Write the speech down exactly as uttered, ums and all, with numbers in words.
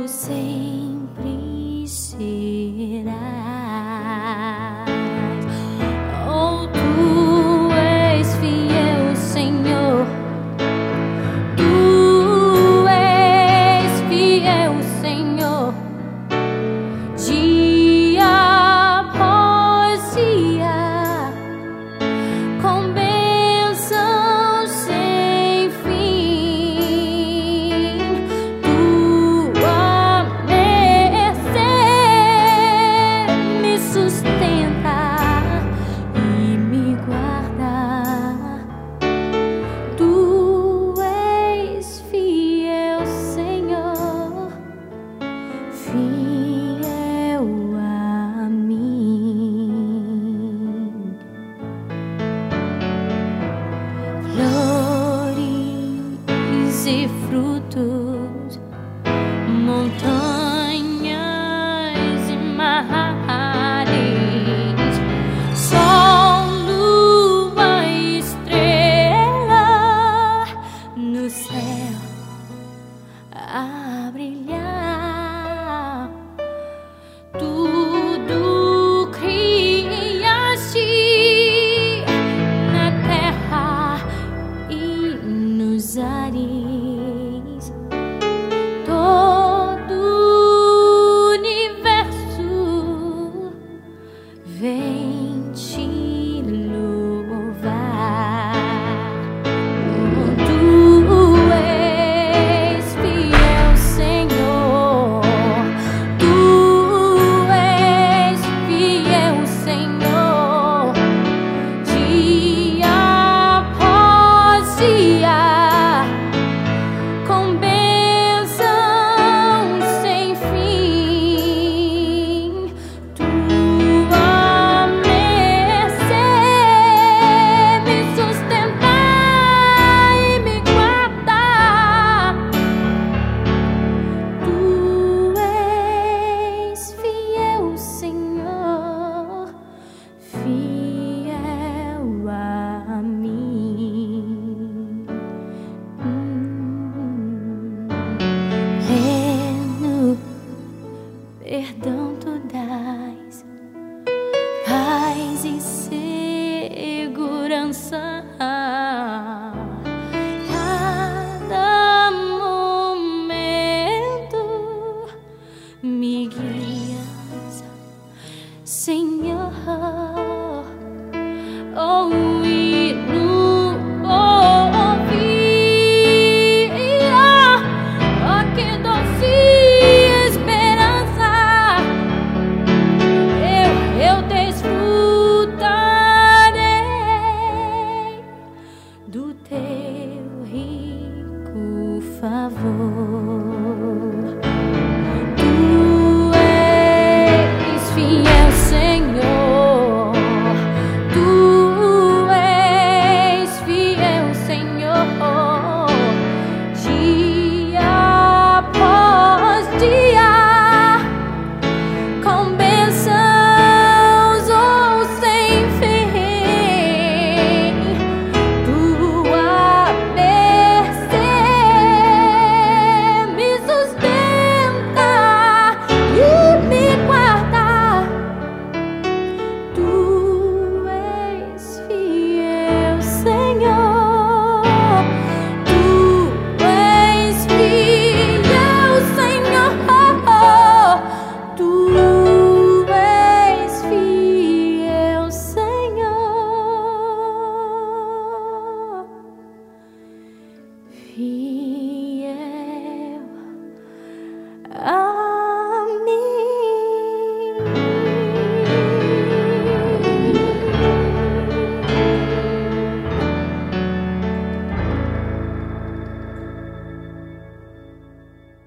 sempre serás. Oh, tu és fiel, Senhor. Tu és fiel, Senhor. Dia após dia, com bênçãos sem fim. Tua mercê me sustenta e me guarda. Tu és fiel, Senhor, fiel a mim. Flores e frutos, montanhas e mares, sol, lua, estrela no céu a brilhar. Tudo criaste na terra e nos ares. Todo o universo vem te louvar. Tu és fiel, Senhor. Tu és fiel, Senhor. Dia após dia, com bênçãos sem fim. Tua mercê me sustenta e me guarda. Tu és fiel, Senhor, fiel a mim. Hum. Pleno perdão